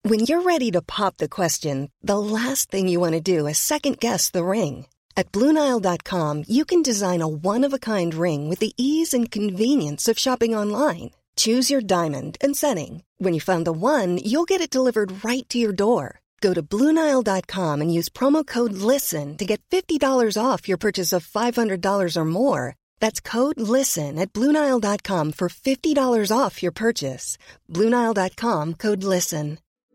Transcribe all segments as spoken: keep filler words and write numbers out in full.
When you're ready to pop the question, the last thing you want to do is second-guess the ring. At Blue Nile dot com, you can design a one-of-a-kind ring with the ease and convenience of shopping online. Choose your diamond and setting. When you find the one, you'll get it delivered right to your door. Go to Blue Nile dot com and use promo code LISTEN to get fifty dollars off your purchase of five hundred dollars or more. That's code LISTEN at Blue Nile dot com for fifty dollars off your purchase. Blue Nile dot com, code LISTEN.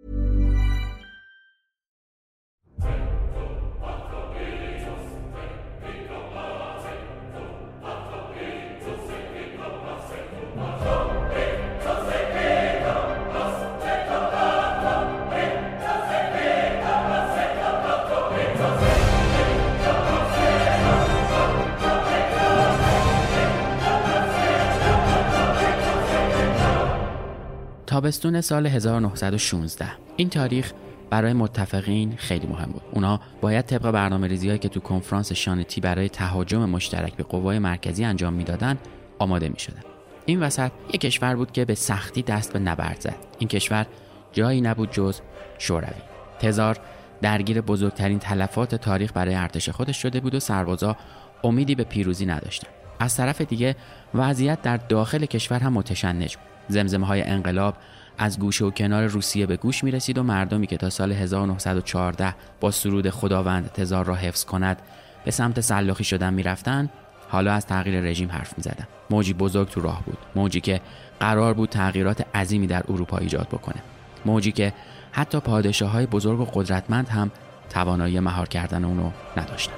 تابستون سال هزار و نهصد و شانزده. این تاریخ برای متفقین خیلی مهم بود. اونا باید طبق برنامه‌ریزی‌هایی که تو کنفرانس شانتی برای تهاجم مشترک به قوای مرکزی انجام میدادن آماده میشدن. این وسط یک کشور بود که به سختی دست به نبرد زد. این کشور جایی نبود جز شوروی. تزار درگیر بزرگترین تلفات تاریخ برای ارتش خودش شده بود و سربازا امیدی به پیروزی نداشتن. از طرف دیگه وضعیت در داخل کشور هم متشنج بود. زمزمه‌های انقلاب از گوشه و کنار روسیه به گوش می رسید و مردمی که تا سال هزار و نهصد و چهارده با سرود خداوند تزار را حفظ کند به سمت سلاخی شدن می رفتن، حالا از تغییر رژیم حرف می زدن. موجی بزرگ تو راه بود، موجی که قرار بود تغییرات عظیمی در اروپا ایجاد بکنه، موجی که حتی پادشاه‌های بزرگ و قدرتمند هم توانایی مهار کردن اونو نداشتن.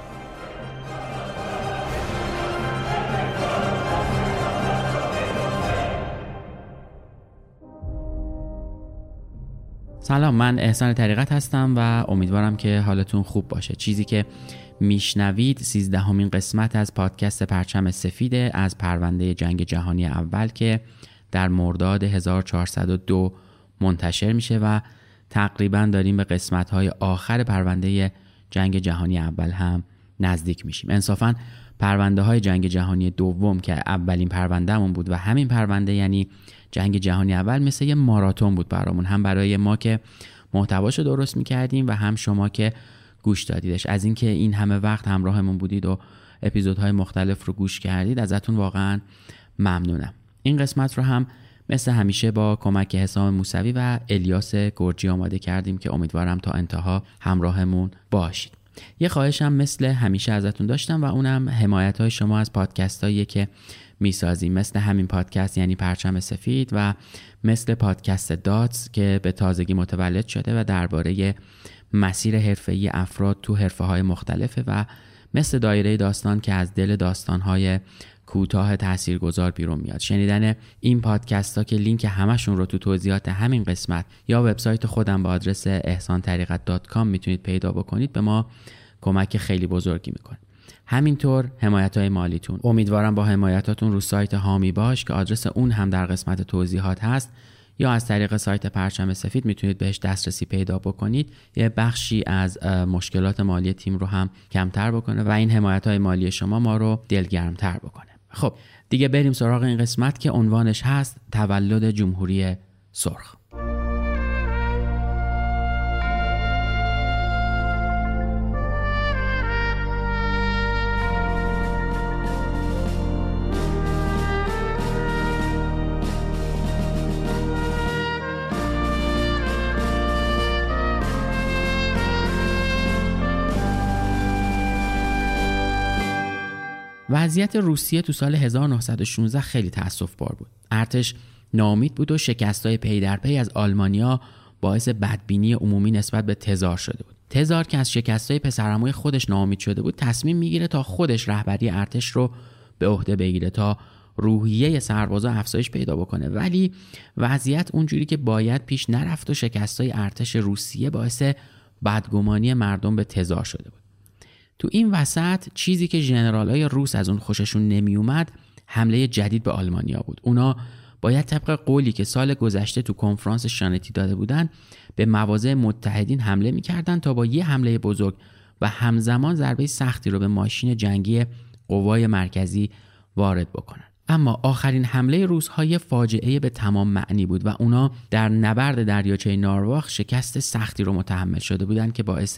سلام، من احسان طریقت هستم و امیدوارم که حالتون خوب باشه. چیزی که میشنوید سیزدهمین قسمت از پادکست پرچم سفیده از پرونده جنگ جهانی اول که در مرداد هزار و چهارصد و دو منتشر میشه و تقریبا داریم به قسمت‌های آخر پرونده جنگ جهانی اول هم نزدیک میشیم. انصافاً پرونده های جنگ جهانی دوم که اولین پروندهمون بود و همین پرونده یعنی جنگ جهانی اول مثل یه ماراتون بود برامون، هم برای ما که محتواشو درست میکردیم و هم شما که گوش دادیدش. از اینکه این همه وقت همراهمون بودید و اپیزودهای مختلف رو گوش کردید ازتون واقعا ممنونم. این قسمت رو هم مثل همیشه با کمک حسام موسوی و الیاس گرجی آماده کردیم که امیدوارم تا انتها همراهمون باشید. یه خواهشم مثل همیشه ازتون داشتم و اونم حمایت های شما از پادکست هایی که میسازیم، مثل همین پادکست یعنی پرچم سفید و مثل پادکست داتس که به تازگی متولد شده و درباره مسیر حرفه‌ای افراد تو حرفه‌های مختلفه و مثل دایره داستان که از دل داستان‌های کوتاه تاثیرگذار بیرون میاد. شنیدن این پادکست ها که لینک همشون رو تو توضیحات همین قسمت یا وبسایت خودم با آدرس احسان طریقت دات کام میتونید پیدا بکنید، به ما کمک خیلی بزرگی میکنه. همینطور حمایت‌های مالیتون، امیدوارم با حمایتاتون رو سایت هامی باش که آدرس اون هم در قسمت توضیحات هست یا از طریق سایت پرچم سفید میتونید بهش دسترسی پیدا بکنید، یه بخشی از مشکلات مالی تیم رو هم کمتر بکنه و این حمایت‌های مالی شما ما رو دلگرم‌تر بکنه. خب دیگه بریم سراغ این قسمت که عنوانش هست تولد جمهوری سرخ. وضعیت روسیه تو سال هزار و نهصد و شانزده خیلی تأسف‌بار بود. ارتش ناامید بود و شکست‌های پی در پی از آلمانیا باعث بدبینی عمومی نسبت به تزار شده بود. تزار که از شکست‌های پسرعموی خودش ناامید شده بود، تصمیم میگیره تا خودش رهبری ارتش رو به عهده بگیره تا روحیه سربازا افزایش پیدا بکنه، ولی وضعیت اونجوری که باید پیش نرفت و شکست‌های ارتش روسیه باعث بدگمانی مردم به تزار شده بود. تو این وسط چیزی که ژنرال‌های روس از اون خوششون نمی اومد حمله جدید به آلمانیا بود. اونا باید طبق قولی که سال گذشته تو کنفرانس شانتی داده بودن به مواضع متحدین حمله می‌کردن تا با یه حمله بزرگ و همزمان ضربه سختی رو به ماشین جنگی قوای مرکزی وارد بکنن. اما آخرین حمله روس‌ها یه فاجعه به تمام معنی بود و اونا در نبرد دریاچه نارواخ شکست سختی رو متحمل شده بودن که باعث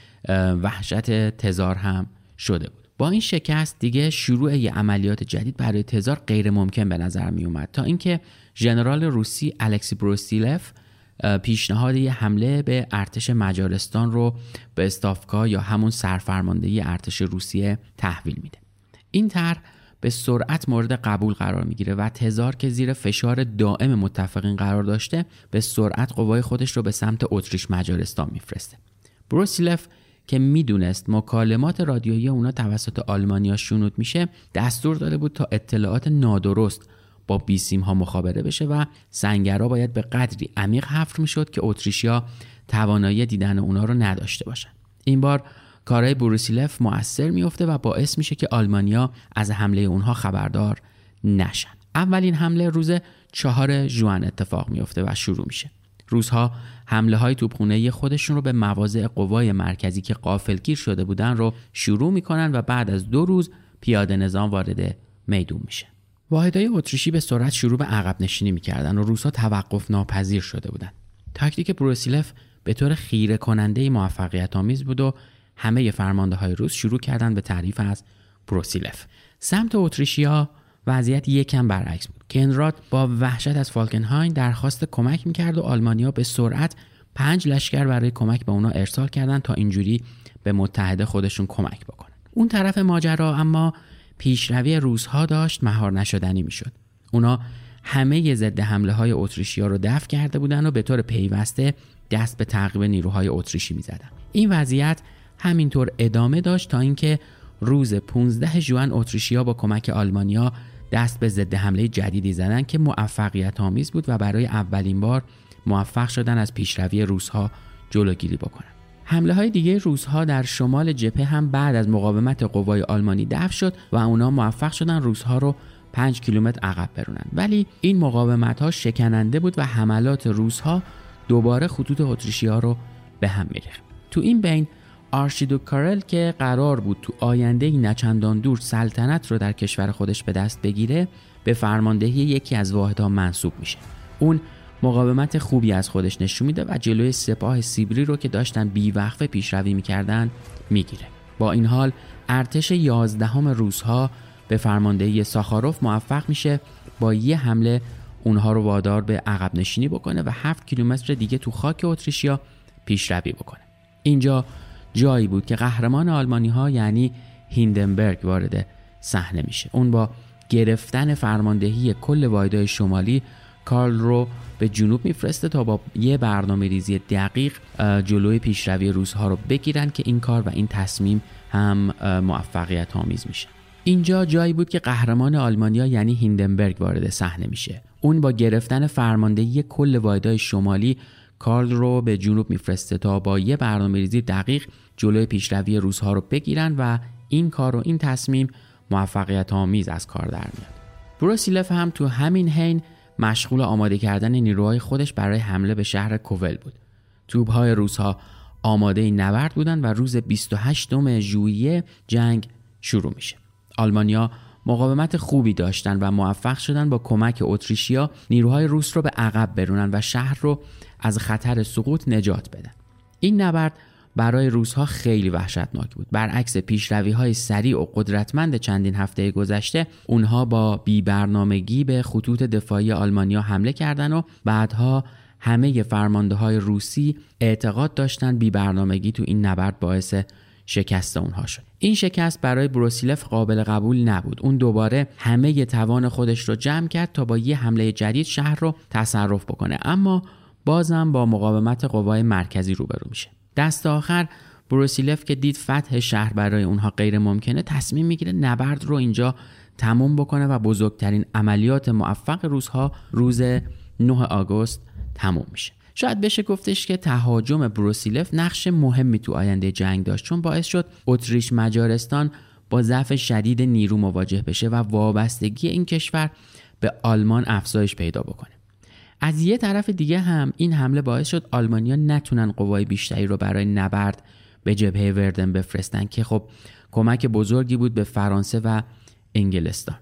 وحشت تزار هم شده بود. با این شکست دیگه شروع یه عملیات جدید برای تزار غیر ممکن به نظر می اومد تا اینکه ژنرال روسی الکسی بروسیلف پیشنهاد یه حمله به ارتش مجارستان رو به استافکا یا همون سرفرماندهی ارتش روسیه تحویل میده. این طرح به سرعت مورد قبول قرار میگیره و تزار که زیر فشار دائم متفقین قرار داشته به سرعت قوای خودش رو به سمت اتریش مجارستان میفرسته. بروسیلف که میدونست مکالمات رادیویی اونا توسط آلمانیا شنود میشه، دستور داده بود تا اطلاعات نادرست با بیسیم ها مخابره بشه و سنگرها باید به قدری عمیق حفر میشد که اتریشیا توانایی دیدن اونا رو نداشته باشن. این بار کارهای بروسیلف مؤثر میفته و باعث میشه که آلمانیا از حمله اونها خبردار نشن. اولین حمله روز چهار ژوئن اتفاق میفته و شروع میشه. روس‌ها حمله های توپخانه‌ای خودشون رو به مواضع قوای مرکزی که غافلگیر شده بودن رو شروع میکنن و بعد از دو روز پیاده نظام وارد میدون میشه. واحدهای اتریشی به سرعت شروع به عقب نشینی میکردن و روس‌ها توقف ناپذیر شده بودن. تاکتیک بروسیلف به طور خیره کننده موفقیت آمیز بود و همه فرمانده‌های روس شروع کردن به تعریف از بروسیلف. سمت اتریشیا وضعیت یکم برعکس بود. کنراد با وحشت از فالکنهاین درخواست کمک میکرد و آلمانیا به سرعت پنج لشکر برای کمک به اونا ارسال کردن تا اینجوری به متحده خودشون کمک بکنن. اون طرف ماجرا اما پیشروی روس‌ها داشت مهار نشدنی میشد. اونا همه ضد حمله های اتریشیا رو دفع کرده بودن و به طور پیوسته دست به تعقیب نیروهای اتریشی میزدن. این وضعیت همینطور ادامه داشت تا اینکه روز پانزده ژوئن اتریشیا با کمک آلمانیا دست به ضد حمله جدیدی زدن که موفقیت آمیز بود و برای اولین بار موفق شدن از پیشروی روس‌ها جلوگیری بکنن. حمله های دیگه روس‌ها در شمال جبهه هم بعد از مقاومت قوای آلمانی دفع شد و اونا موفق شدن روس‌ها رو پنج کیلومتر عقب برونن. ولی این مقاومت‌ها شکننده بود و حملات روس‌ها دوباره خطوط اتریشی‌ها رو به هم می‌ریخت. تو این بین آرشیدوک کارل که قرار بود تو آینده نچندان دور سلطنت رو در کشور خودش به دست بگیره، به فرماندهی یکی از واحدها منصوب میشه. اون مقاومت خوبی از خودش نشون میده و جلوی سپاه سیبری رو که داشتن بیوقفه پیشروی میکردن میگیره. با این حال ارتش یازدهم روس‌ها به فرماندهی ساخاروف موفق میشه با یه حمله اونها رو وادار به عقب نشینی بکنه و هفت کیلومتر دیگه تو خاک اتریشیا پیشروی بکنه. اینجا جایی بود که قهرمان آلمانی ها یعنی هیندنبرگ وارد صحنه میشه. اون با گرفتن فرماندهی کل واحدهای شمالی کارل رو به جنوب میفرسته تا با یه برنامه ریزی دقیق جلوی پیشروی روس‌ها رو بگیرن که این کار و این تصمیم هم موفقیت آمیز میشه. اینجا جایی بود که قهرمان آلمانیا یعنی هیندنبرگ وارد صحنه میشه. اون با گرفتن فرماندهی کل واحدهای شمالی کارل رو به جنوب میفرسته تا با یه برنامه‌ریزی دقیق جلوی پیشروی روس‌ها رو بگیرن و این کار و این تصمیم موفقیت آمیز از کار در میاد. بروسیلف هم تو همین حین مشغول آماده کردن نیروهای خودش برای حمله به شهر کوول بود. توپ‌های روس‌ها آماده نبرد بودن و روز بیست و هشتم ژوئیه جنگ شروع میشه. آلمانیا مقاومت خوبی داشتن و موفق شدن با کمک اتریشیا نیروهای روس رو به عقب برونن و شهر رو از خطر سقوط نجات بدن. این نبرد برای روس‌ها خیلی وحشتناک بود. برعکس پیشروی‌های سریع و قدرتمند چندین هفته گذشته، اونها با بی‌برنامگی به خطوط دفاعی آلمانیا حمله کردن و بعدها همه فرمانده‌های روسی اعتقاد داشتن بی‌برنامگی تو این نبرد باعث شکست اونها شد. این شکست برای بروسیلف قابل قبول نبود. اون دوباره همه توان خودش رو جمع کرد تا با یه حمله جدید شهر رو تصرف بکنه، اما بازم با مقاومت قوای مرکزی روبرو میشه. دست آخر بروسیلف که دید فتح شهر برای اونها غیر ممکنه، تصمیم میگیره نبرد رو اینجا تموم بکنه و بزرگترین عملیات موفق روس‌ها روز نه آگوست تموم میشه. شاید بشه گفتش که تهاجم بروسیلف نقش مهمی تو آینده جنگ داشت، چون باعث شد اتریش مجارستان با ضعف شدید نیرو مواجه بشه و وابستگی این کشور به آلمان افزایش پیدا بکنه. از یه طرف دیگه هم این حمله باعث شد آلمانیا نتونن قوای بیشتری رو برای نبرد به جبهه وردن بفرستن که خب کمک بزرگی بود به فرانسه و انگلستان.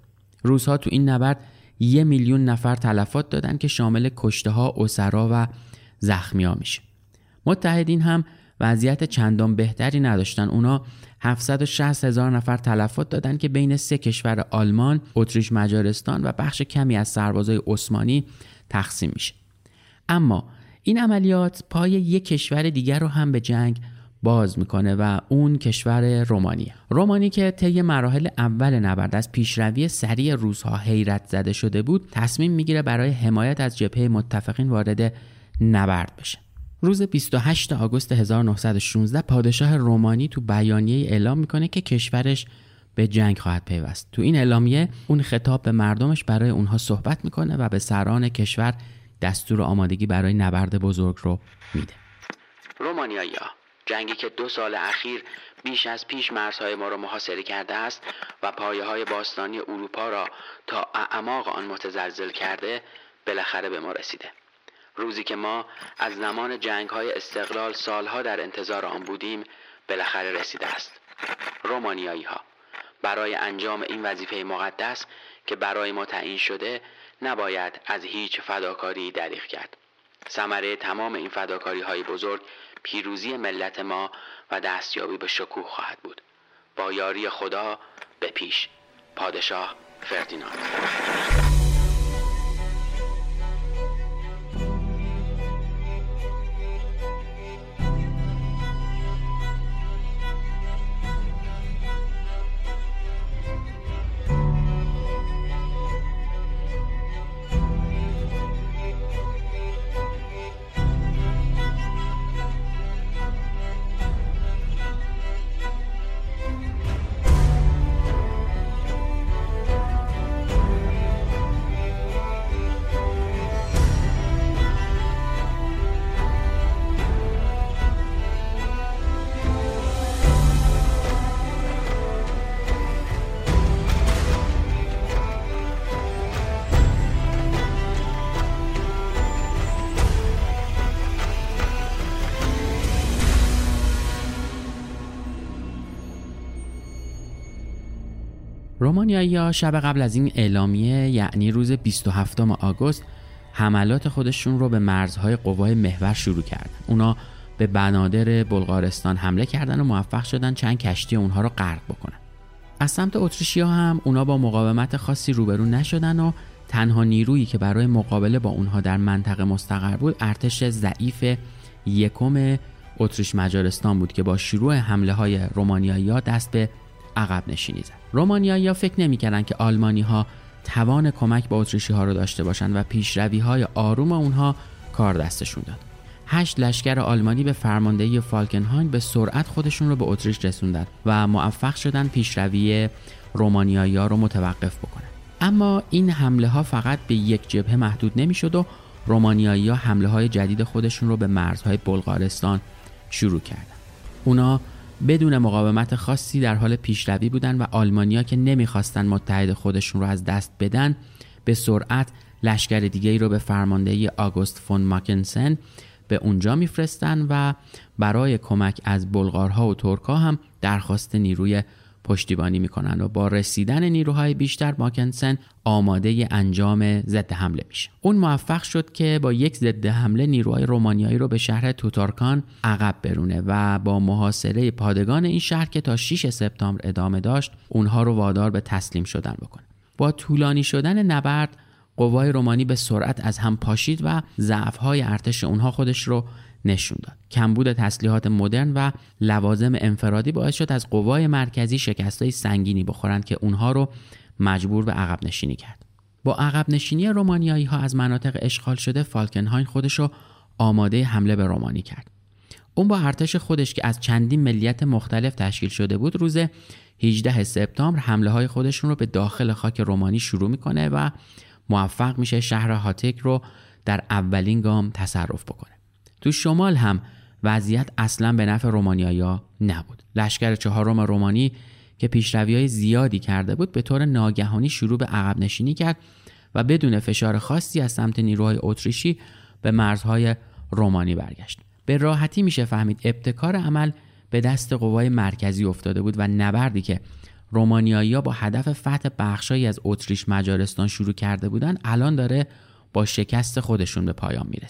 روس‌ها تو این نبرد یه میلیون نفر تلفات دادن که شامل کشته‌ها، اسرا و زخمی‌ها میشه. متحدین هم وضعیت چندان بهتری نداشتن. اونا هفتصد و شصت هزار نفر تلفات دادن که بین سه کشور آلمان، اتریش مجارستان و بخش کمی از سربازای عثمانی تقسیم میشه. اما این عملیات پای یک کشور دیگر رو هم به جنگ باز میکنه و اون کشور رومانیه. رومانی که طی مراحل اول نبرد از پیشروی سریع روس‌ها حیرت زده شده بود، تصمیم میگیره برای حمایت از جبهه متفقین وارد نبرد بشه. روز بیست و هشتم آگوست هزار و نهصد و شانزده پادشاه رومانی تو بیانیه اعلام میکنه که کشورش به جنگ خواهد پیوست. تو این اعلامیه اون خطاب به مردمش برای اونها صحبت میکنه و به سران کشور دستور آمادگی برای نبرد بزرگ رو میده. رومانیایی‌ها، جنگی که دو سال اخیر بیش از پیش مرزهای ما را محاصره کرده است و پایه‌های باستانی اروپا را تا اعماق آن متزلزل کرده، بالاخره به ما رسیده. روزی که ما از زمان جنگ‌های استقلال سالها در انتظار آن بودیم، بالاخره رسیده است. رومانیایی‌ها، برای انجام این وظیفه مقدس که برای ما تعیین شده، نباید از هیچ فداکاری دریغ کرد. ثمره تمام این فداکاری‌های بزرگ پیروزی ملت ما و دستیابی به شکوه خواهد بود. با یاری خدا به پیش. پادشاه فردیناند. رومانیایی‌ها شب قبل از این اعلامیه، یعنی روز بیست و هفتم آگوست، حملات خودشون رو به مرزهای قوای محور شروع کردن. اونا به بنادر بلغارستان حمله کردن و موفق شدن چند کشتی اونها رو غرق بکنن. از سمت اتریشی‌ها هم اونا با مقاومت خاصی روبرو نشدن و تنها نیرویی که برای مقابله با اونها در منطقه مستقر بود، ارتش ضعیف یکم اتریش مجارستان بود که با شروع حمله‌های رومانیایی‌ها دست به عقب نشینی زد. رومانیایی‌ها فکر نمی‌کردن که آلمانی‌ها توان کمک به اتریشی‌ها رو داشته باشند و پیشروی‌های آروم اونها کار دستشون داد. هشت لشکر آلمانی به فرماندهی فالکنهاین به سرعت خودشون رو به اتریش رسوندن و موفق شدن پیشروی رومانیایی‌ها رو متوقف بکنن. اما این حمله‌ها فقط به یک جبهه محدود نمی‌شد و رومانیایی‌ها حمله‌های جدید خودشون رو به مرزهای بلغارستان شروع کردن. اونا بدون مقاومت خاصی در حال پیشروی بودن و آلمانی‌ها که نمی‌خواستن متحد خودشون رو از دست بدن، به سرعت لشکر دیگه‌ای رو به فرماندهی آگوست فون ماکنسن به اونجا میفرستن و برای کمک از بلغارها و ترک‌ها هم درخواست نیروی پشتیبانی میکنن و با رسیدن نیروهای بیشتر ماکنسن آماده انجام ضد حمله میشه. اون موفق شد که با یک ضد حمله نیروهای رومانیایی رو به شهر توتارکان عقب برونه و با محاصره پادگان این شهر که تا ششم سپتامبر ادامه داشت، اونها رو وادار به تسلیم شدن بکنه. با طولانی شدن نبرد، قوای رومانی به سرعت از هم پاشید و ضعف‌های ارتش اونها خودش رو نشون داد. کمبود تسلیحات مدرن و لوازم انفرادی باعث شد از قوای مرکزی شکستای سنگینی بخورند که اونها رو مجبور به عقب نشینی کرد. با عقب نشینی رومانیایی‌ها از مناطق اشغال شده، فالکنهاین خودش رو آماده حمله به رومانی کرد. اون با ارتش خودش که از چندین ملیت مختلف تشکیل شده بود، روز هجدهم سپتامبر حمله‌های خودشون رو به داخل خاک رومانی شروع میکنه و موفق میشه شهر هاتک رو در اولین گام تصرف بکنه. تو شمال هم وضعیت اصلا به نفع رومانیایی‌ها نبود. لشکر چهارم رومانی که پیشروی‌های زیادی کرده بود، به طور ناگهانی شروع به عقب نشینی کرد و بدون فشار خاصی از سمت نیروهای اتریشی به مرزهای رومانی برگشت. به راحتی میشه فهمید ابتکار عمل به دست قوای مرکزی افتاده بود و نبردی که رومانیایی‌ها با هدف فتح بخشایی از اتریش مجارستان شروع کرده بودن، الان داره با شکست خودشون به پایان میرسه.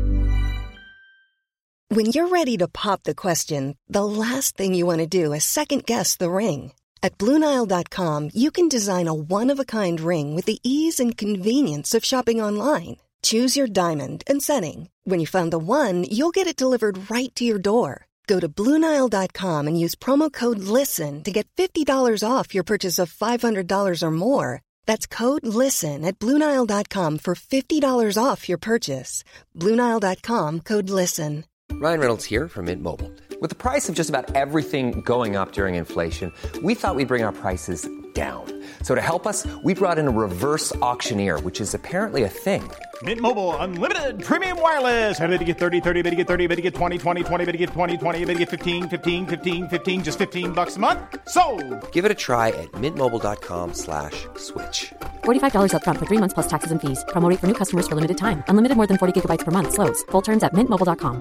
When you're ready to pop the question, the last thing you want to do is second guess the ring. At Blue Nile dot com, you can design a one-of-a-kind ring with the ease and convenience of shopping online. Choose your diamond and setting. When you find the one, you'll get it delivered right to your door. Go to Blue Nile dot com and use promo code LISTEN to get fifty dollars off your purchase of five hundred dollars or more. That's code LISTEN at Blue Nile dot com for fifty dollars off your purchase. Blue Nile dot com, code LISTEN. Ryan Reynolds here from Mint Mobile. With the price of just about everything going up during inflation, we thought we'd bring our prices down. So to help us, we brought in a reverse auctioneer, which is apparently a thing. Mint Mobile Unlimited Premium Wireless. How to get thirty, thirty, how to get thirty, how to get twenty, twenty, twenty, how to get twenty, twenty, how to get fifteen, fifteen, fifteen, fifteen, just fifteen bucks a month? Sold! Give it a try at mintmobile.com slash switch. forty-five dollars up front for three months plus taxes and fees. Promo rate for new customers for limited time. Unlimited more than forty gigabytes per month. Slows full terms at mint mobile dot com.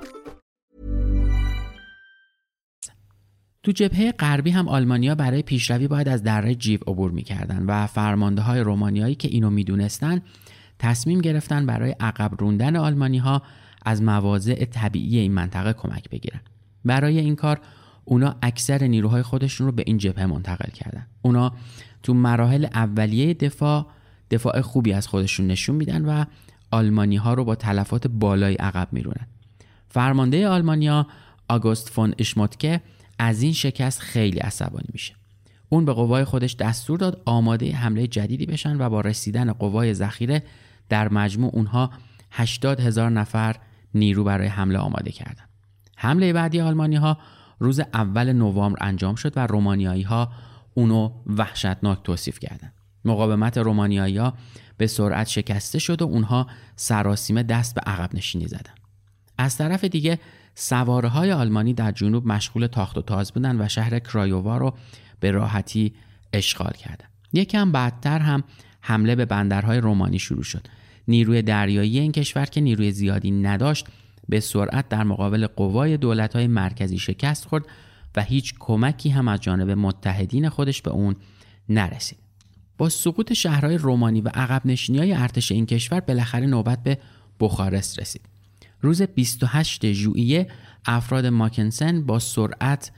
تو جبهه غربی هم آلمانیا برای پیشروی باید از دره جیو عبور می‌کردن و فرمانده‌های رومانیایی که اینو می‌دونستن تصمیم گرفتن برای عقب روندن آلمانی‌ها از مواضع طبیعی این منطقه کمک بگیرن. برای این کار اونا اکثر نیروهای خودشون رو به این جبهه منتقل کردن. اونا تو مراحل اولیه دفاع دفاع خوبی از خودشون نشون میدن و آلمانی‌ها رو با تلفات بالای عقب میرونن. فرمانده آلمانیا آگوست فون اشموتکه از این شکست خیلی عصبانی میشه. اون به قوای خودش دستور داد آماده حمله جدیدی بشن و با رسیدن قوای ذخیره در مجموع اونها هشتاد هزار نفر نیرو برای حمله آماده کردن. حمله بعدی آلمانی ها روز اول نوامبر انجام شد و رومانیایی ها اونو وحشتناک توصیف کردن. مقاومت رومانیایی ها به سرعت شکسته شد و اونها سراسیمه دست به عقب نشینی زدن. از طرف دیگه سواره های آلمانی در جنوب مشغول تاخت و تاز بودن و شهر کرایووا رو به راحتی اشغال کردن. یکم بعدتر هم حمله به بندرهای رومانی شروع شد. نیروی دریایی این کشور که نیروی زیادی نداشت به سرعت در مقابل قوای دولت‌های مرکزی شکست خورد و هیچ کمکی هم از جانب متحدین خودش به اون نرسید. با سقوط شهرهای رومانی و عقب نشینی‌های ارتش این کشور بالاخره نوبت به بخارست رسید. روز بیست و هشتم ژوئیه افراد ماکنسن با سرعت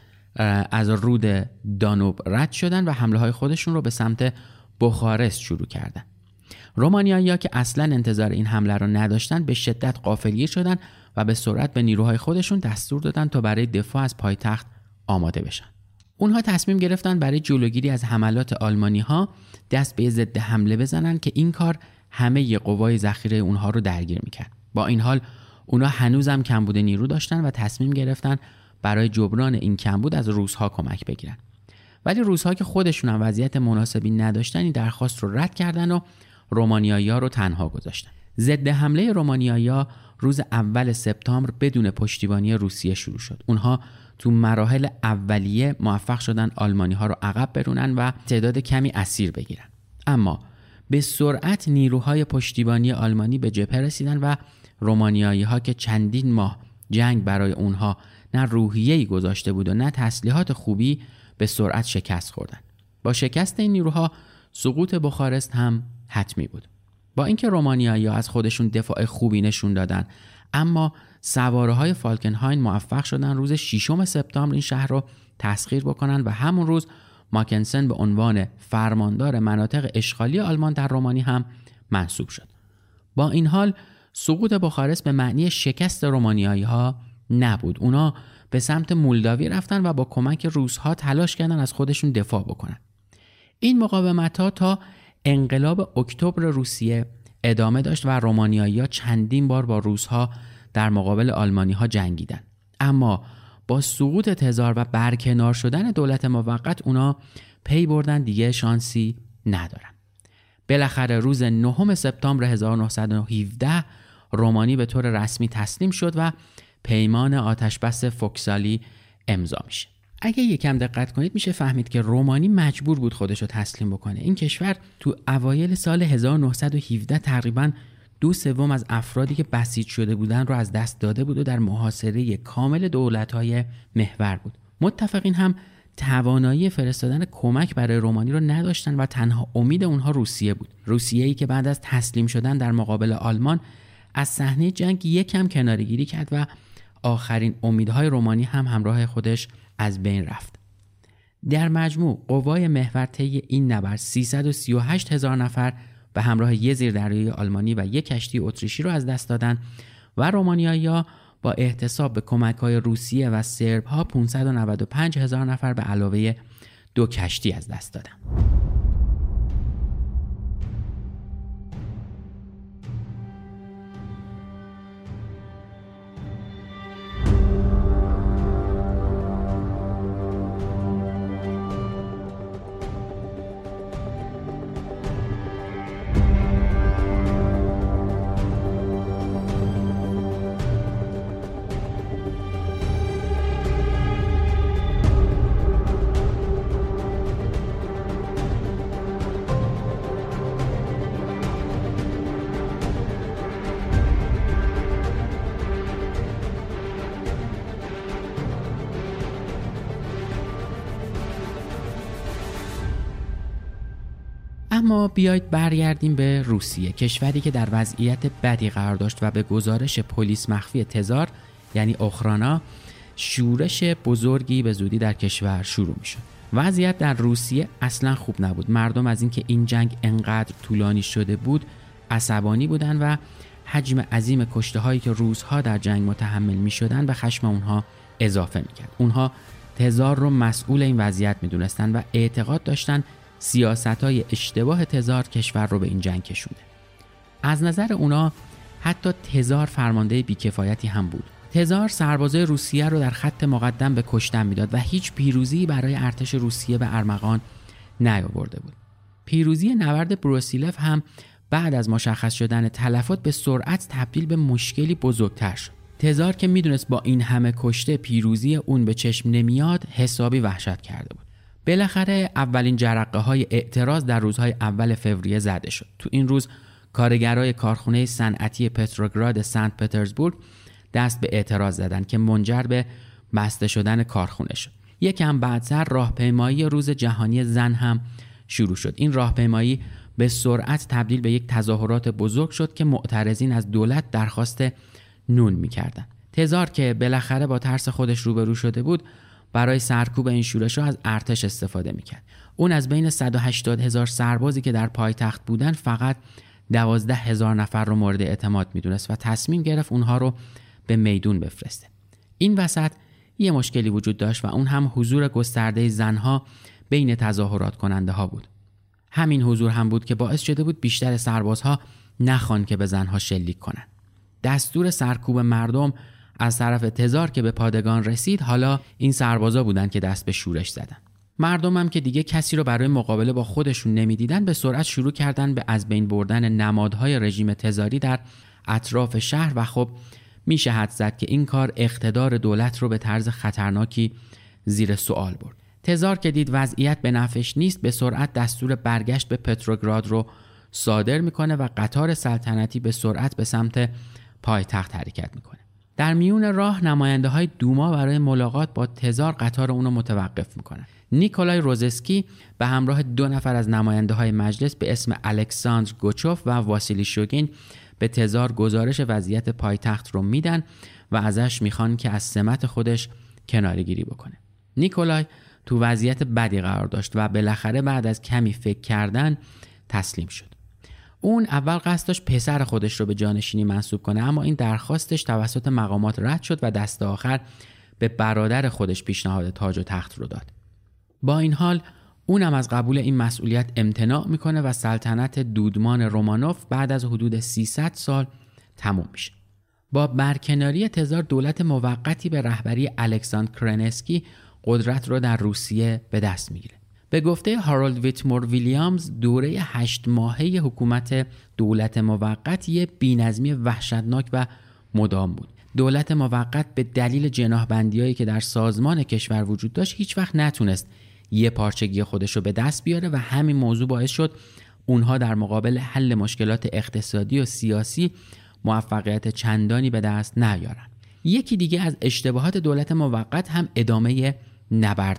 از رود دانوب رد شدن و حمله‌های خودشون رو به سمت بخارست شروع کردن. رومانیایی‌ها که اصلاً انتظار این حمله رو نداشتن به شدت غافلگیر شدن و به سرعت به نیروهای خودشون دستور دادن تا برای دفاع از پایتخت آماده بشن. اونها تصمیم گرفتن برای جلوگیری از حملات آلمانی‌ها دست به ضد حمله بزنن که این کار همه ی قوای ذخیره اونها رو درگیر می‌کرد. با این حال اونها هنوزم کمبود نیرو داشتن و تصمیم گرفتن برای جبران این کمبود از روس‌ها کمک بگیرن. ولی روس‌ها که خودشون هم وضعیت مناسبی نداشتن این درخواست رو رد کردن و رومانیایی‌ها رو تنها گذاشتن. ضد حمله رومانیایی‌ها روز اول سپتامبر بدون پشتیبانی روسیه شروع شد. اونها تو مراحل اولیه موفق شدن آلمانی‌ها رو عقب برونن و تعداد کمی اسیر بگیرن. اما به سرعت نیروهای پشتیبانی آلمانی به جبهه رسیدن و رومانیایی‌ها که چندین ماه جنگ برای اونها نه روحیه‌ای گذاشته بود و نه تسلیحات خوبی به سرعت شکست خوردن. با شکست این نیروها سقوط بخارست هم حتمی بود. با اینکه رومانیایی‌ها از خودشون دفاع خوبی نشون دادن، اما سواره‌های فالکنهاین موفق شدن روز ششم سپتامبر این شهر رو تسخیر بکنن و همون روز ماکنسن به عنوان فرماندار مناطق اشغالی آلمان در رومانی هم منصوب شد. با این حال سقوط بخارست به معنی شکست رومانیایی‌ها نبود. اونا به سمت مولداوی رفتن و با کمک روس‌ها تلاش کردن از خودشون دفاع بکنن. این مقاومت‌ها تا انقلاب اکتبر روسیه ادامه داشت و رومانیایی‌ها چندین بار با روس‌ها در مقابل آلمانی‌ها جنگیدن. اما با سقوط تزار و برکنار شدن دولت موقت اونا پی بردن دیگه شانسی ندارن. بالاخره روز نهم سپتامبر هزار و نهصد و هفده رومانی به طور رسمی تسلیم شد و پیمان آتشبس فوکسالی امضا میشه. اگه یکم دقت کنید میشه فهمید که رومانی مجبور بود خودشو تسلیم بکنه. این کشور تو اوایل سال هزار و نهصد و هفده تقریباً دو سوم از افرادی که بسیج شده بودن رو از دست داده بود و در محاصره کامل دولت‌های محور بود. متفقین هم توانایی فرستادن کمک برای رومانی رو نداشتن و تنها امید اونها روسیه بود. روسیه‌ای که بعد از تسلیم شدن در مقابل آلمان از صحنه جنگ یکم کناره‌گیری کرد و آخرین امیدهای رومانی هم همراه خودش از بین رفت. در مجموع قوای محورطه این نبرد سیصد و سی و هشت هزار نفر به همراه یک زیردریایی آلمانی و یک کشتی اتریشی رو از دست دادن و رومانیایی‌ها با احتساب به کمک‌های روسیه و سرب‌ها پانصد و نود و پنج هزار نفر به علاوه دو کشتی از دست دادن. اما بیایید برگردیم به روسیه، کشوری که در وضعیت بدی قرار داشت و به گزارش پلیس مخفی تزار یعنی اوخرانا شورش بزرگی به زودی در کشور شروع می شد. وضعیت در روسیه اصلا خوب نبود. مردم از اینکه این جنگ انقدر طولانی شده بود عصبانی بودن و حجم عظیم کشته هایی که روس‌ها در جنگ متحمل می شدن به خشم اونها اضافه می کرد. اونها تزار رو مسئول این وضعیت می دونستن و اعتقاد داشتن سیاست‌های اشتباه تزار کشور رو به این جنگ کشونده. از نظر اونا حتی تزار فرمانده بیکفایتی هم بود. تزار سربازای روسیه رو در خط مقدم به کشتن میداد و هیچ پیروزی برای ارتش روسیه به ارمغان نیاورده بود. پیروزی نبرد بروسیلف هم بعد از مشخص شدن تلفات به سرعت تبدیل به مشکلی بزرگتر شد. تزار که میدونست با این همه کشته پیروزی اون به چشم نمیاد حسابی وحشت کرده بود. بالاخره اولین جرقه های اعتراض در روزهای اول فوریه زده شد. تو این روز کارگرای کارخونه صنعتی پتروگراد سنت پترزبورگ دست به اعتراض زدن که منجر به بسته شدن کارخونه شد. یکم بعدتر راهپیمایی روز جهانی زن هم شروع شد. این راهپیمایی به سرعت تبدیل به یک تظاهرات بزرگ شد که معترضین از دولت درخواست نون می‌کردند. تزار که بالاخره با ترس خودش روبرو شده بود برای سرکوب این شورش‌ها از ارتش استفاده می‌کرد. اون از بین صد و هشتاد هزار سربازی که در پایتخت بودن فقط دوازده هزار نفر رو مورد اعتماد می‌دونست و تصمیم گرفت اونها رو به میدون بفرسته. این وسط یه مشکلی وجود داشت و اون هم حضور گسترده زنها بین تظاهرات کننده ها بود. همین حضور هم بود که باعث شده بود بیشتر سربازها نخوان که به زنها شلیک کنن. دستور سرکوب مردم از طرف تزار که به پادگان رسید، حالا این سربازا بودن که دست به شورش زدن. مردم هم که دیگه کسی رو برای مقابله با خودشون نمیدیدن به سرعت شروع کردن به از بین بردن نمادهای رژیم تزاری در اطراف شهر و خب میشه حد زد که این کار اقتدار دولت رو به طرز خطرناکی زیر سوال برد. تزار که دید وضعیت به نفعش نیست، به سرعت دستور برگشت به پتروگراد رو صادر میکنه و قطار سلطنتی به سرعت به سمت پایتخت حرکت میکنه. در میون راه نماینده های دوما برای ملاقات با تزار قطار اونو متوقف میکنن. نیکولای روزسکی به همراه دو نفر از نماینده های مجلس به اسم الکساندر گوچوف و واسیلی شوگین به تزار گزارش وضعیت پایتخت رو میدن و ازش میخوان که از سمت خودش کناره‌گیری بکنه. نیکولای تو وضعیت بدی قرار داشت و بالاخره بعد از کمی فکر کردن تسلیم شد. اون اول قصد داشت پسر خودش رو به جانشینی منصوب کنه، اما این درخواستش توسط مقامات رد شد و دست آخر به برادر خودش پیشنهاد تاج و تخت رو داد. با این حال اونم از قبول این مسئولیت امتناع میکنه و سلطنت دودمان رومانوف بعد از حدود سیصد سال تموم میشه. با برکناری تزار دولت موقتی به رهبری الکساندر کرنسکی قدرت رو در روسیه به دست میگیره. به گفته هارولد ویتمور ویلیامز دوره هشت ماهه حکومت دولت موقت یه بی‌نظمی وحشتناک و مدام بود. دولت موقت به دلیل جناح‌بندیایی که در سازمان کشور وجود داشت هیچ وقت نتونست یه پارچگی خودش رو به دست بیاره و همین موضوع باعث شد اونها در مقابل حل مشکلات اقتصادی و سیاسی موفقیت چندانی به دست نیارن. یکی دیگه از اشتباهات دولت موقت هم ادامه نبرد بود.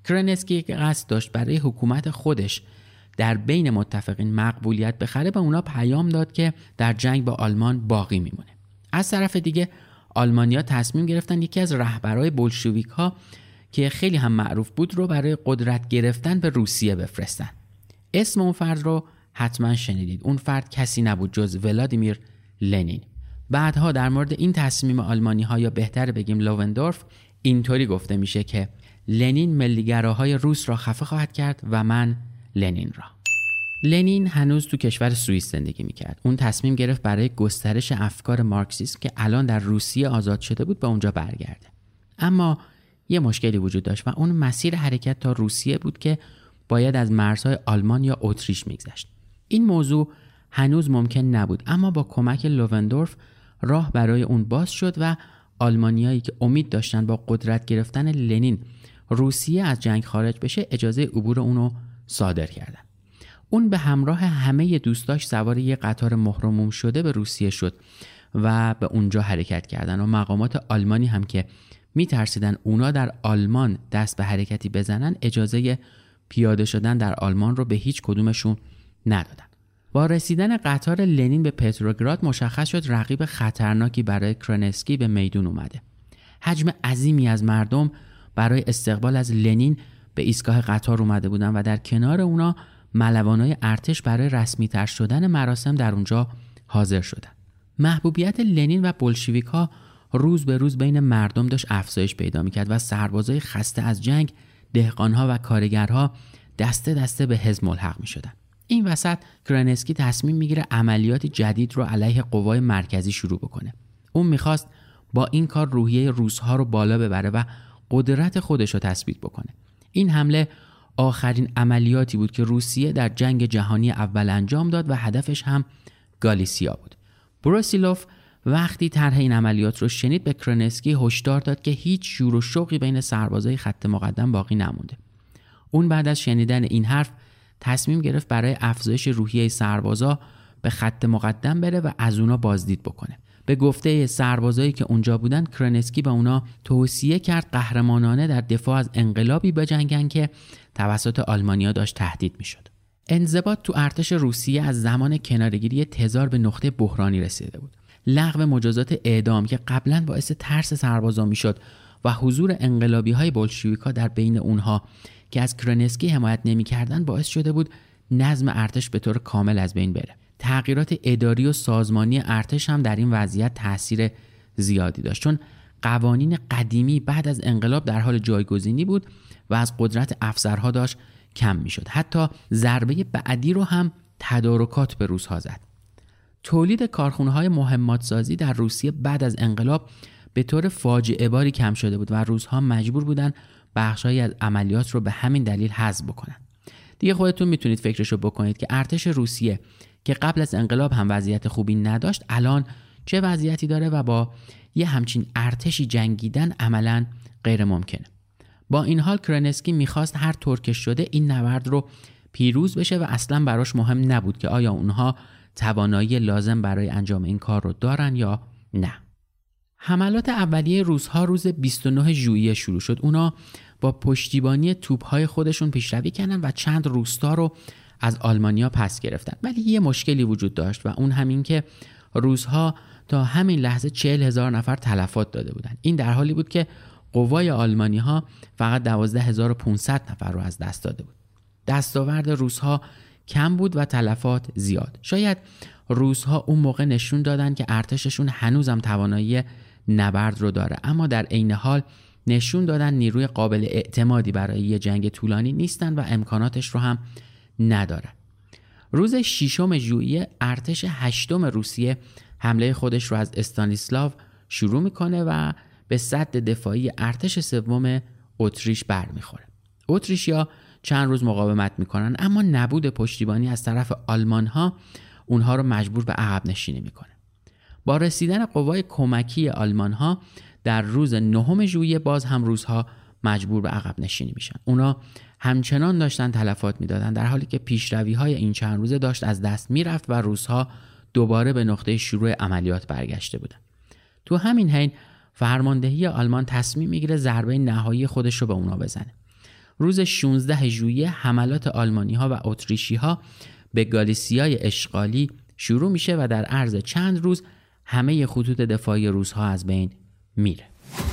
کرنسکی که قصد داشت برای حکومت خودش در بین متفقین مقبولیت بخره، به اونا پیام داد که در جنگ با آلمان باقی میمونه. از طرف دیگه آلمانیا تصمیم گرفتن یکی از رهبرای بولشویک ها که خیلی هم معروف بود رو برای قدرت گرفتن به روسیه بفرستن. اسم اون فرد رو حتما شنیدید. اون فرد کسی نبود جز ولادیمیر لنین. بعدها در مورد این تصمیم آلمانی ها، یا بهتر بگیم لووندورف، اینطوری گفته میشه که لنین ملیگراهای روس را خفه خواهد کرد و من لنین را. لنین هنوز تو کشور سوئیس زندگی میکرد. اون تصمیم گرفت برای گسترش افکار مارکسیسم که الان در روسیه آزاد شده بود به اونجا برگرده. اما یه مشکلی وجود داشت و اون مسیر حرکت تا روسیه بود که باید از مرزهای آلمان یا اتریش میگذشت. این موضوع هنوز ممکن نبود، اما با کمک لووندورف راه برای اون باز شد و آلمانیایی که امید داشتن با قدرت گرفتن لنین روسیه از جنگ خارج بشه اجازه عبور اونو صادر کردن. اون به همراه همه دوستاش سوار یه قطار مهرموم شده به روسیه شد و به اونجا حرکت کردن و مقامات آلمانی هم که میترسیدن اونا در آلمان دست به حرکتی بزنن اجازه پیاده شدن در آلمان رو به هیچ کدومشون ندادن. با رسیدن قطار لنین به پتروگراد مشخص شد رقیب خطرناکی برای کرنسکی به میدون اومده. حجم عظیمی از مردم برای استقبال از لنین به ایستگاه قطار اومده بودن و در کنار اونا ملوانای ارتش برای رسمی تر شدن مراسم در اونجا حاضر شدن. محبوبیت لنین و بولشویک‌ها روز به روز بین مردم داشت افزایش پیدا می‌کرد و سربازای خسته از جنگ، دهقان‌ها و کارگرها دسته دسته به حزب ملحق می‌شدن. این وسط کرنسکی تصمیم میگیره عملیاتی جدید رو علیه قوای مرکزی شروع بکنه. اون میخواست با این کار روحیه روس‌ها رو بالا ببره و قدرت خودش رو تثبیت بکنه. این حمله آخرین عملیاتی بود که روسیه در جنگ جهانی اول انجام داد و هدفش هم گالیسیا بود. بروسیلوف وقتی طرح این عملیات رو شنید به کرنسکی هشدار داد که هیچ شور و شوقی بین سربازای خط مقدم باقی نمونده. اون بعد از شنیدن این حرف تصمیم گرفت برای افزایش روحیه سربازا به خط مقدم بره و از اونا بازدید بکنه. به گفته سربازایی که اونجا بودن، کرنسکی به اونا توصیه کرد قهرمانانه در دفاع از انقلابی بجنگن که توسط آلمانیا داشت تهدید میشد. انضباط تو ارتش روسیه از زمان کناره‌گیری تزار به نقطه بحرانی رسیده بود. لغو مجازات اعدام که قبلا باعث ترس سربازا میشد و حضور انقلابی‌های بولشویک‌ها در بین اونها که از کرنسکی حمایت نمی‌کردن باعث شده بود نظم ارتش به طور کامل از بین بره. تغییرات اداری و سازمانی ارتش هم در این وضعیت تأثیر زیادی داشت، چون قوانین قدیمی بعد از انقلاب در حال جایگزینی بود و از قدرت افسرها داشت کم میشد. حتی ضربه بعدی رو هم تدارکات به روس‌ها زد. تولید کارخانه‌های مهمات سازی در روسیه بعد از انقلاب به طور فاجعه باری کم شده بود و روس‌ها مجبور بودن بخشایی از عملیات رو به همین دلیل حذف بکنن. دیگه خودتون میتونید فکرشو بکنید که ارتش روسیه که قبل از انقلاب هم وضعیت خوبی نداشت الان چه وضعیتی داره و با یه همچین ارتشی جنگیدن عملاً غیر ممکنه. با این حال کرنسکی میخواست هر طور که شده این نبرد رو پیروز بشه و اصلاً براش مهم نبود که آیا اونها توانایی لازم برای انجام این کار رو دارن یا نه. حملات اولیه روس‌ها روز بیست و نه ژوئیه شروع شد. اونا با پشتیبانی توپ‌های خودشون پیشروی کردن و چند روستا رو از آلمانیا پس گرفتن. ولی یه مشکلی وجود داشت و اون همین که روس‌ها تا همین لحظه چهل هزار نفر تلفات داده بودن. این در حالی بود که قوای آلمانی‌ها فقط دوازده هزار و پانصد نفر رو از دست داده بود. دستاورد روس‌ها کم بود و تلفات زیاد. شاید روس‌ها اون موقع نشون دادن که ارتششون هنوزم توانایی نبرد رو داره، اما در عین حال نشون دادن نیروی قابل اعتمادی برای یه جنگ طولانی نیستن و امکاناتش رو هم نداره. روز ششم ژوئیه ارتش هشتم روسیه حمله خودش رو از استانیسلاو شروع میکنه و به سد دفاعی ارتش سوم اتریش برمیخوره. اتریشیا چند روز مقاومت میکنن، اما نبود پشتیبانی از طرف آلمان ها اونها رو مجبور به عقب نشینی میکنه. با رسیدن قوای کمکی آلمان ها در روز نهم ژوئیه باز هم روس‌ها مجبور به عقب نشینی میشن. اونا همچنان داشتن تلفات میدادن در حالی که پیشروی‌های این چند روزه داشت از دست میرفت و روس‌ها دوباره به نقطه شروع عملیات برگشته بودن. تو همین حین فرماندهی آلمان تصمیم میگیره ضربه نهایی خودش رو به اونا بزنه. روز شانزده ژوئیه حملات آلمانی‌ها و اتریشی‌ها به گالیسیای اشغالی شروع میشه و در عرض چند روز همه خطوط دفاعی روس‌ها از بین میره.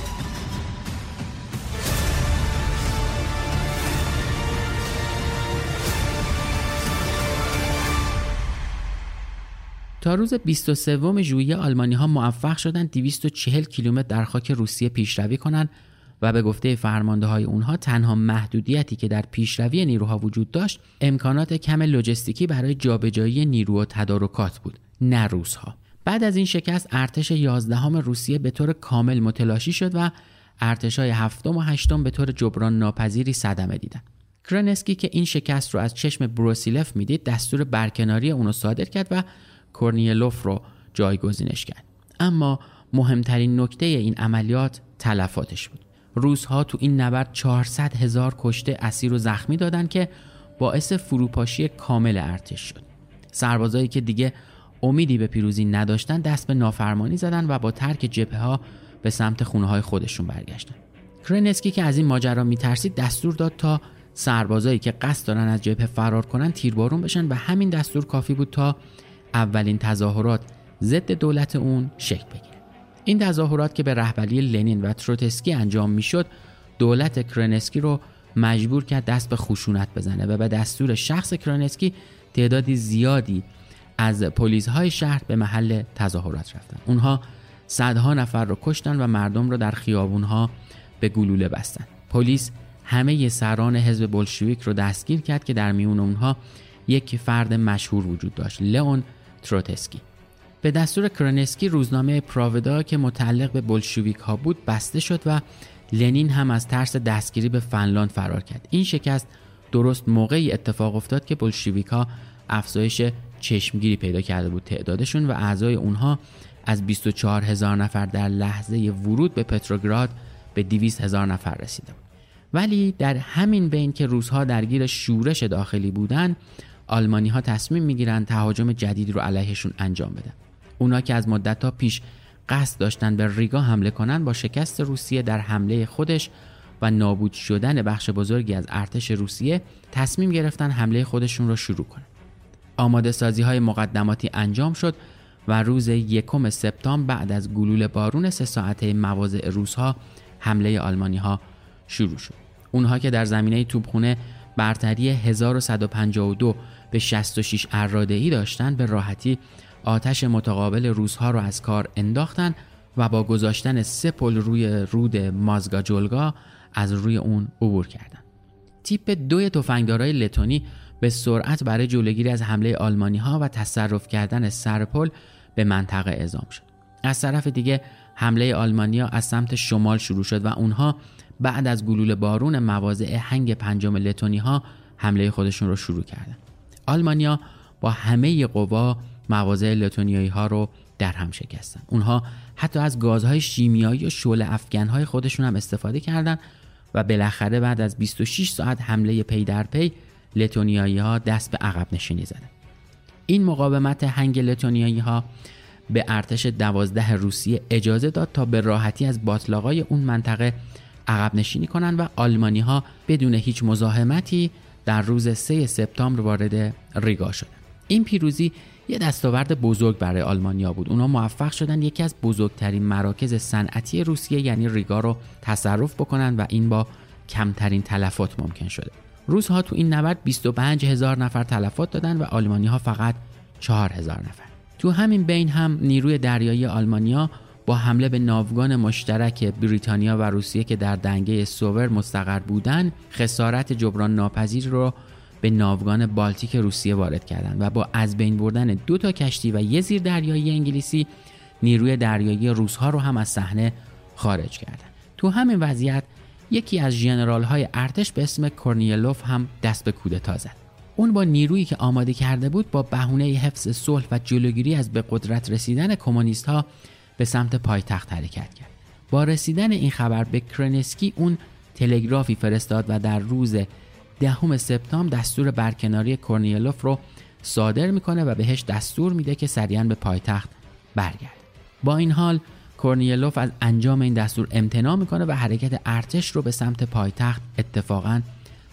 تا روز بیست و سوم ژوئیه آلمانی‌ها موفق شدند دویست و چهل کیلومتر در خاک روسیه پیشروی کنند و به گفته فرمانده‌های اونها تنها محدودیتی که در پیشروی نیروها وجود داشت امکانات کم لوجستیکی برای جابجایی نیرو و تدارکات بود، نه روس‌ها. بعد از این شکست ارتش یازدهم روسیه به طور کامل متلاشی شد و ارتش‌های هفتم و هشتم به طور جبران ناپذیری صدمه دیدند. کرنسکی که این شکست رو از چشم بروسیلف میدید دستور برکناری اون رو صادر کرد و کورنیلوف رو جایگزینش کرد. اما مهمترین نکته این عملیات تلفاتش بود. روس‌ها تو این نبرد چهارصد هزار کشته، اسیر و زخمی دادن که باعث فروپاشی کامل ارتش شد. سربازایی که دیگه امیدی به پیروزی نداشتن دست به نافرمانی زدن و با ترک جبهه‌ها به سمت خونه‌های خودشون برگشتن. کرنسکی که از این ماجرا میترسید دستور داد تا سربازایی که قصد دارن از جبهه فرار کنن تیربارون بشن و همین دستور کافی بود تا اولین تظاهرات ضد دولت اون شکل بگیره. این تظاهرات که به رهبری لنین و تروتسکی انجام میشد دولت کرنسکی رو مجبور کرد دست به خشونت بزنه و به دستور شخص کرنسکی تعدادی زیادی از پلیس‌های شهر به محل تظاهرات رفتن. اونها صدها نفر رو کشتن و مردم رو در خیابون‌ها به گلوله بستن. پلیس همه سران حزب بولشویک رو دستگیر کرد که در میون اونها یک فرد مشهور وجود داشت، لئون تروتسکی. به دستور کرنسکی روزنامه پراودا که متعلق به بولشویک ها بود بسته شد و لنین هم از ترس دستگیری به فنلاند فرار کرد. این شکست درست موقعی اتفاق افتاد که بولشویک ها افزایش چشمگیری پیدا کرده بود تعدادشون و اعضای اونها از بیست و چهار هزار نفر در لحظه ورود به پتروگراد به دویست هزار نفر رسیده بود. ولی در همین بین که روس‌ها درگیر شورش داخلی بودن، آلمانی‌ها تصمیم می‌گیرن تهاجم جدید رو علیهشون انجام بدن. اونا که از مدت‌ها پیش قصد داشتن به ریگا حمله کنن با شکست روسیه در حمله خودش و نابود شدن بخش بزرگی از ارتش روسیه تصمیم گرفتن حمله خودشون رو شروع کنن. آماده سازی‌های مقدماتی انجام شد و روز یکم سپتامبر بعد از گلوله بارون سه ساعته مواضع روس‌ها حمله آلمانی‌ها شروع شد. اونها که در زمینه توپخانه برتری هزار و صد و پنجاه و دو به شصت و شش اراده‌ای داشتن به راحتی آتش متقابل روس‌ها را از کار انداختن و با گذاشتن سه پل روی رود مازگا جولگا از روی اون عبور کردند. تیپ دوی تفنگدارای لتونی به سرعت برای جلوگیری از حمله آلمانی‌ها و تصرف کردن سرپل به منطقه اعزام شد. از طرف دیگه حمله آلمانی‌ها از سمت شمال شروع شد و اونها بعد از گلوله بارون مواضع هنگ پنجم لتونی‌ها حمله خودشون رو شروع کردند. آلمانیا با همه قوا مواضع لتونیایی‌ها رو در هم شکستن. اونها حتی از گازهای شیمیایی و شعله افکن‌های خودشون هم استفاده کردند و بالاخره بعد از بیست و شش ساعت حمله پی در پی لتونیایی‌ها دست به عقب نشینی زدند. این مقاومت هنگ لتونیایی‌ها به ارتش دوازده روسیه اجازه داد تا به راحتی از باتلاقای اون منطقه عقب نشینی کنن و آلمانی‌ها بدون هیچ مزاحمتی در روز سه سپتامبر وارد ریگا شدند. این پیروزی یه دستاورد بزرگ برای آلمانیا بود. اونا موفق شدن یکی از بزرگترین مراکز صنعتی روسیه یعنی ریگا رو تصرف بکنن و این با کمترین تلفات ممکن شده. روس‌ها تو این نبرد بیست و پنج هزار نفر تلفات دادن و آلمانی‌ها فقط چهار هزار نفر. تو همین بین هم نیروی دریایی آلمانیا با حمله به ناوگان مشترک بریتانیا و روسیه که در دنگه سوور مستقر بودن خسارت جبران ناپذیر رو به ناوگان بالتیک روسیه وارد کردند و با از بین بردن دو تا کشتی و یه زیر دریایی انگلیسی نیروی دریایی روس‌ها رو هم از صحنه خارج کردند. تو همین وضعیت یکی از ژنرال‌های ارتش به اسم کورنیلوف هم دست به کودتا زد. اون با نیرویی که آماده کرده بود با بهونه حفظ صلح و جلوگیری از به قدرت رسیدن کمونیست‌ها به سمت پایتخت حرکت کرد. با رسیدن این خبر به کرنسکی اون تلگرافی فرستاد و در روز دهم سپتامبر دستور برکناری کورنیلوف رو صادر میکنه و بهش دستور میده که سریعا به پایتخت برگرده. با این حال کورنیلوف از انجام این دستور امتناع میکنه و حرکت ارتش رو به سمت پایتخت اتفاقاً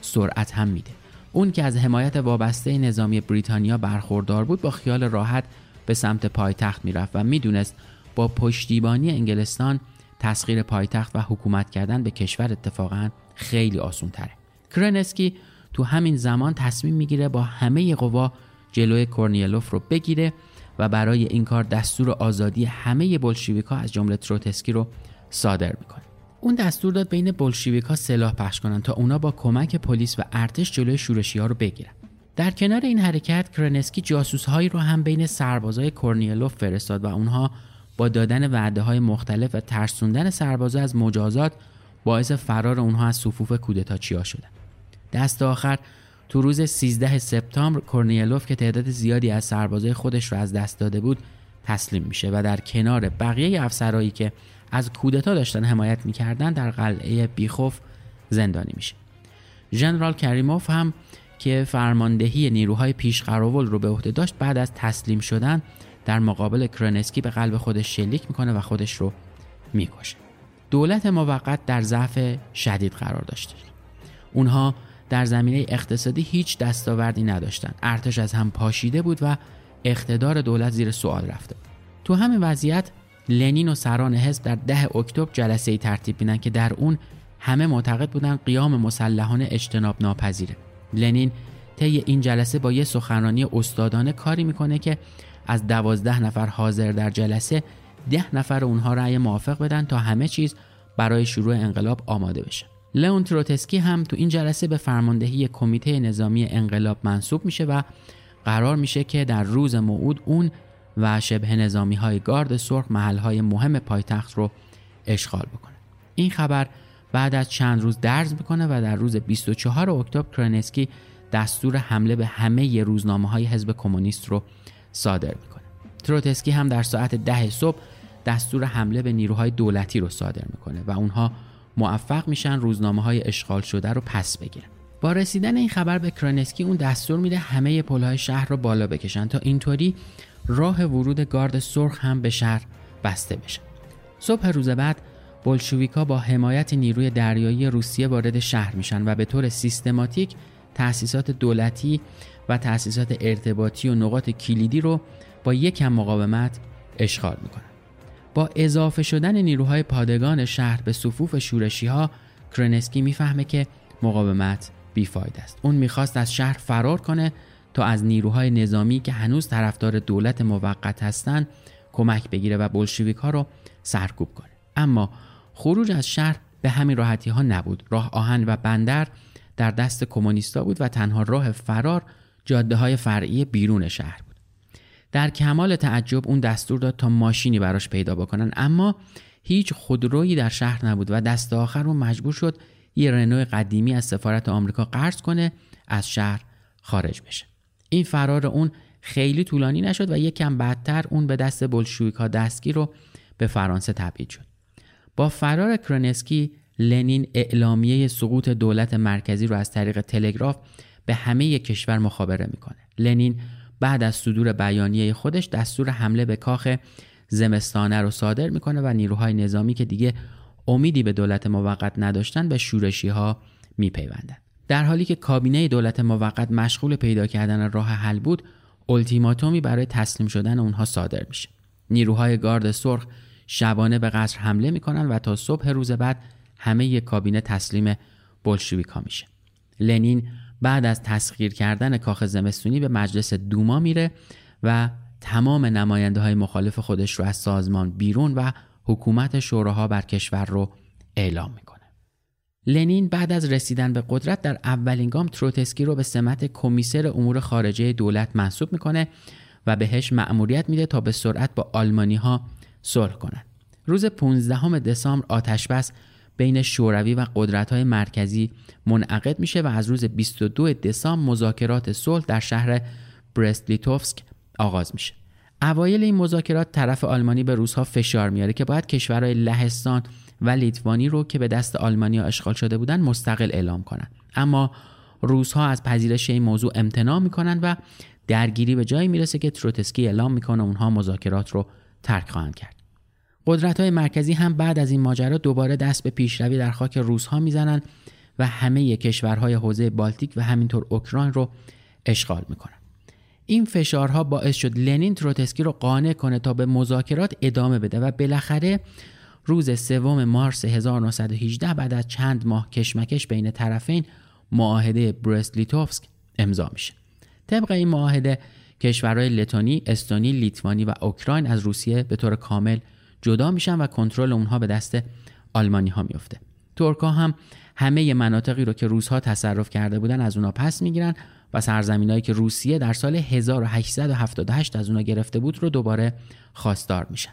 سرعت هم میده. اون که از حمایت وابسته نظامی بریتانیا برخوردار بود با خیال راحت به سمت پایتخت میرفت و میدونست با پشتیبانی انگلستان تسخیر پایتخت و حکومت کردن به کشور اتفاقا خیلی آسون تره. کرنسکی تو همین زمان تصمیم میگیره با همه قوا جلوی کورنیلوف رو بگیره و برای این کار دستور آزادی همه بولشویک‌ها از جمله تروتسکی رو صادر میکنه. اون دستور داد بین بولشویک‌ها سلاح پخش کنن تا اونا با کمک پلیس و ارتش جلوی شورشی‌ها رو بگیرن. در کنار این حرکت کرنسکی جاسوس‌هایی رو هم بین سربازای کورنیلوف فرستاد و اونها با دادن وعده‌های مختلف و ترسوندن سربازا از مجازات باعث فرار اونها از صفوف کودتاچی‌ها شدن. دست آخر تو روز سیزده سپتامبر کورنیلوف که تعداد زیادی از سربازای خودش رو از دست داده بود تسلیم میشه و در کنار بقیه افسرایی که از کودتا داشتن حمایت میکردن در قلعه بیخوف زندانی میشه. ژنرال کریموف هم که فرماندهی نیروهای پیشقراول رو به عهده داشت بعد از تسلیم شدن در مقابل کرنسکی به قلب خودش شلیک میکنه و خودش رو میکشه. دولت موقت در ضعف شدید قرار داشته. اونها در زمینه اقتصادی هیچ دستاوردی نداشتن. ارتش از هم پاشیده بود و اقتدار دولت زیر سوال رفته. تو همین وضعیت لنین و سران حزب در ده اکتبر جلسه‌ای ترتیب میدن که در اون همه معتقد بودن قیام مسلحانه اجتناب ناپذیره. لنین طی این جلسه با یه سخنرانی استادانه کاری میکنه که از دوازده نفر حاضر در جلسه ده نفر اونها رأی موافق بدن تا همه چیز برای شروع انقلاب آماده بشه. لئون تروتسکی هم تو این جلسه به فرماندهی کمیته نظامی انقلاب منصوب میشه و قرار میشه که در روز موعود اون و شبه نظامی های گارد سرخ محل های مهم پایتخت رو اشغال بکنه. این خبر بعد از چند روز درز میکنه و در روز بیست و چهارم اکتبر کرنسکی دستور حمله به همه روزنامه های حزب کمونیست رو صادر میکنه. تروتسکی هم در ساعت ده صبح دستور حمله به نیروهای دولتی رو صادر میکنه و اونها موفق میشن روزنامه های اشغال شده رو پس بگیرن. با رسیدن این خبر به کرنسکی اون دستور میده همه پل‌های شهر رو بالا بکشن تا اینطوری راه ورود گارد سرخ هم به شهر بسته بشه. صبح روز بعد بولشویک‌ها با حمایت نیروی دریایی روسیه وارد شهر میشن و به طور سیستماتیک تأسیسات دولتی و تأسیسات ارتباطی و نقاط کلیدی رو با یکم مقاومت اشغال میکنن. با اضافه شدن نیروهای پادگان شهر به صفوف شورشی‌ها کرنسکی میفهمه که مقاومت بیفایده است. اون میخواست از شهر فرار کنه تا از نیروهای نظامی که هنوز طرفدار دولت موقت هستن کمک بگیره و بولشویک‌ها رو سرکوب کنه. اما خروج از شهر به همین راحتی ها نبود. راه آهن و بندر در دست کمونیستا بود و تنها راه فرار جاده های فرعی بیرون شهر بود. در کمال تعجب اون دستور داد تا ماشینی براش پیدا بکنن، اما هیچ خودرویی در شهر نبود و دست آخر اون مجبور شد یه رنو قدیمی از سفارت آمریکا قرض کنه از شهر خارج بشه. این فرار اون خیلی طولانی نشد و یکم بعدتر اون به دست بولشویک‌ها دستگیر رو به فرانسه تبعید شد. با فرار کرنسکی لنین اعلامیه سقوط دولت مرکزی رو از طریق تلگراف به همه کشور مخابره میکنه. لنین بعد از صدور بیانیه خودش دستور حمله به کاخ زمستانه رو صادر میکنه و نیروهای نظامی که دیگه امیدی به دولت موقت نداشتن به شورشی‌ها میپیوندن. در حالی که کابینه دولت موقت مشغول پیدا کردن راه حل بود، التیماتومی برای تسلیم شدن اونها صادر میشه. نیروهای گارد سرخ شبانه به قصر حمله میکنن و تا صبح روز بعد همه یک کابینه تسلیم بولشویک‌ها میشه. لنین بعد از تسخیر کردن کاخ زمستونی به مجلس دوما میره و تمام نماینده های مخالف خودش رو از سازمان بیرون و حکومت شوراها بر کشور رو اعلام میکنه. لنین بعد از رسیدن به قدرت در اولین گام تروتسکی رو به سمت کمیسر امور خارجه دولت منصوب میکنه و بهش مأموریت میده تا به سرعت با آلمانی ها صلح کنند. روز پانزدهم دسامبر آتشبس بین شوروی و قدرت‌های مرکزی منعقد میشه و از روز بیست و دوم دسامبر مذاکرات صلح در شهر برست لیتوفسک آغاز میشه. اوایل این مذاکرات طرف آلمانی به روس‌ها فشار میاره که باید کشورهای لهستان و لیتوانی رو که به دست آلمانی‌ها اشغال شده بودن مستقل اعلام کنن. اما روس‌ها از پذیرش این موضوع امتناع میکنن و درگیری به جایی میرسه که تروتسکی اعلام میکنه اونها مذاکرات رو ترک خواهند کرد. قدرت‌های مرکزی هم بعد از این ماجرا دوباره دست به پیشروی در خاک روس‌ها میزنن و همه کشورهای حوزه بالتیک و همینطور اوکراین رو اشغال میکنن. این فشارها باعث شد لنین تروتسکی رو قانع کنه تا به مذاکرات ادامه بده و بالاخره روز سوم مارس هزار و نهصد و هجده بعد از چند ماه کشمکش بین طرفین معاهده برست لیتوفسک امضا میشه. طبق این معاهده کشورهای لتونی، استونی، لیتوانی و اوکراین از روسیه به طور کامل جدا میشن و کنترل اونها به دست آلمانی ها میفته. ترک‌ها هم همه مناطقی رو که روس‌ها تصرف کرده بودن از اونها پس میگیرن و سرزمینایی که روسیه در سال هزار و هشتصد و هفتاد و هشت از اونها گرفته بود رو دوباره خواستار میشن.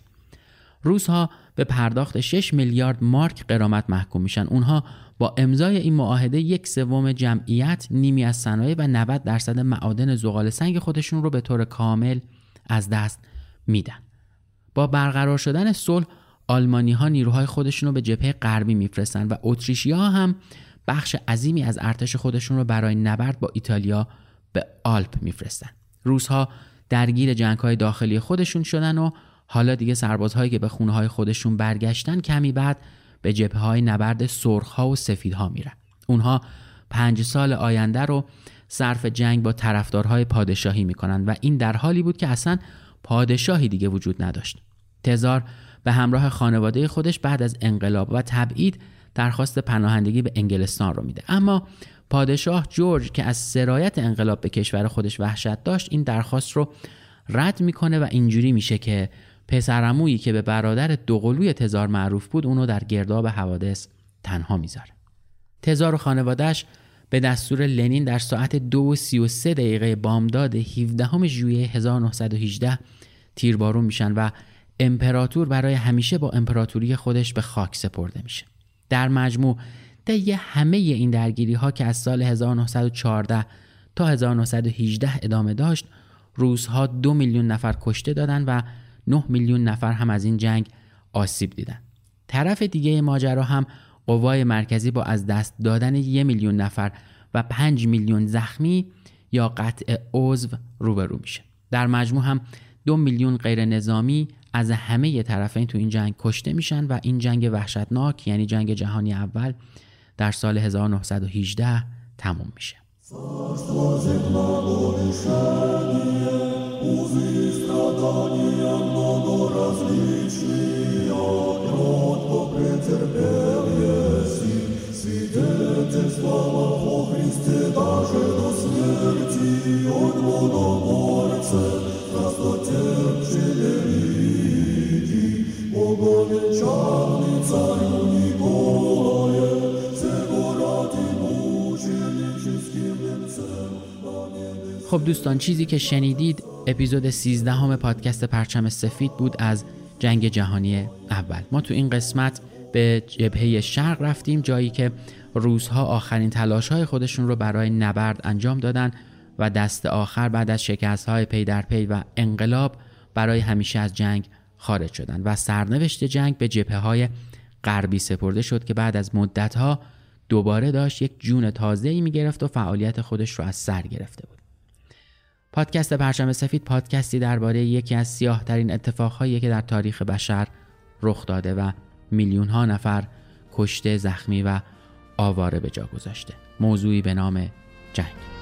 روس‌ها به پرداخت شش میلیارد مارک غرامت محکوم میشن. اونها با امضای این معاهده یک سوم جمعیت، نیمی از صنایع و نود درصد معادن زغال سنگ خودشون رو به طور کامل از دست میدن. با برقرار شدن صلح آلمانی‌ها نیروهای خودشون رو به جبهه غربی میفرستن و اتریشی‌ها هم بخش عظیمی از ارتش خودشون رو برای نبرد با ایتالیا به آلپ میفرستن. روس‌ها درگیر جنگ‌های داخلی خودشون شدن و حالا دیگه سربازهایی که به خونه‌های خودشون برگشتن کمی بعد به جبهه‌های نبرد سرخ‌ها و سفیدها میرن. اونها پنج سال آینده رو صرف جنگ با طرفدارهای پادشاهی میکنن و این در حالی بود که اصلا پادشاهی دیگه وجود نداشت. تزار به همراه خانواده خودش بعد از انقلاب و تبعید درخواست پناهندگی به انگلستان رو میده، اما پادشاه جورج که از سرایت انقلاب به کشور خودش وحشت داشت این درخواست رو رد میکنه و اینجوری میشه که پسرعمویی که به برادر دوقلوی تزار معروف بود اونو در گرداب حوادث تنها میذاره. تزار و خانواده‌اش به دستور لنین در ساعت دو و سی و سه دقیقه بامداد هفدهم ژوئیه هزار و نهصد و هجده تیربارون میشن و امپراتور برای همیشه با امپراتوری خودش به خاک سپرده میشه. در مجموع طی همه این درگیری ها که از سال هزار و نهصد و چهارده تا هزار و نهصد و هجده ادامه داشت، روس‌ها دو میلیون نفر کشته دادن و نه میلیون نفر هم از این جنگ آسیب دیدن. طرف دیگه ماجرا هم قوای مرکزی با از دست دادن یک میلیون نفر و پنج میلیون زخمی یا قطع عضو روبرو میشه. در مجموع هم دو میلیون غیر نظامی از همه طرفین تو این جنگ کشته میشن و این جنگ وحشتناک یعنی جنگ جهانی اول در سال هزار و نهصد و هجده تموم میشه. خب دوستان، چیزی که شنیدید اپیزود سیزدهم پادکست پرچم سفید بود از جنگ جهانی اول. ما تو این قسمت به جبهه شرق رفتیم، جایی که روس‌ها آخرین تلاش‌های خودشون رو برای نبرد انجام دادن و دست آخر بعد از شکست‌های پی در پی و انقلاب برای همیشه از جنگ خارج شدن و سرنوشت جنگ به جبهه‌های غربی سپرده شد که بعد از مدت‌ها دوباره داشت یک جون تازه‌ای می‌گرفت و فعالیت خودش رو از سر گرفته بود. پادکست پرچم سفید پادکستی درباره یکی از سیاه‌ترین اتفاق‌هایی که در تاریخ بشر رخ داده و میلیون‌ها نفر کشته، زخمی و آواره به جا گذاشته. موضوعی به نام جنگ.